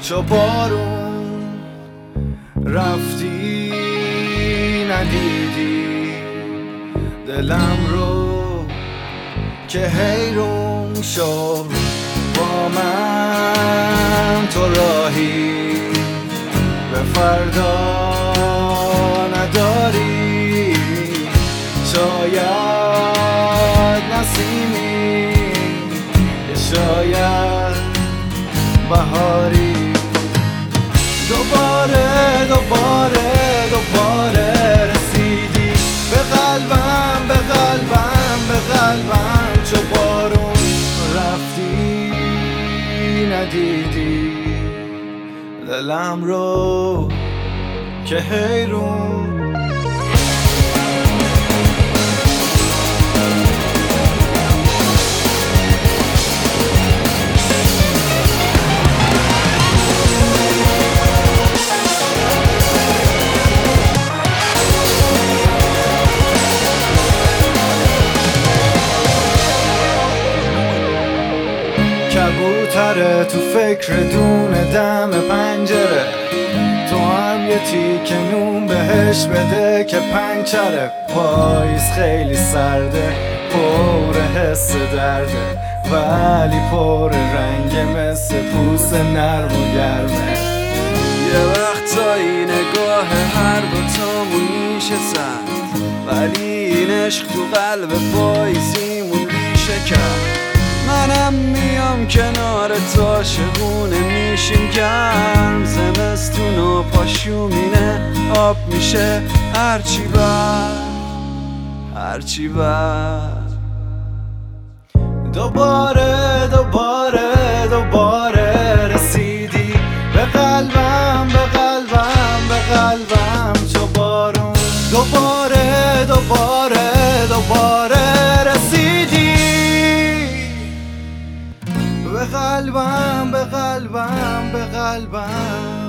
چو بارون رفتی ندیدی دلم رو که حیرون شد با من تو راهی به فردا نداری شاید نسیمی شاید بهاری دوباره دوباره دوباره رسیدی به قلبم به قلبم به قلبم چو بارون رفتی ندیدی دلم رو که حیرون کبوتره تو فکر دونه دم پنجره تو هم یه تیکه نون بهش بده که پنچره پاییز خیلی سرده پر حس درده ولی پر رنگ مثل پوست نرم و گرمه یه وقتایی نگاه هر دوتامون میشه سرد ولی این عشق تو قلب پاییزیمون ریشه کرد منم میام کنار تو عاشقونه میشیم گرم زمستون و پاشومینه آب میشه هرچی بعد دوباره دوباره دوباره رسیدی به قلبم به قلبم به قلبم چو بارون دوباره دوباره دوباره رسیدی به قلبم به قلبم به قلبم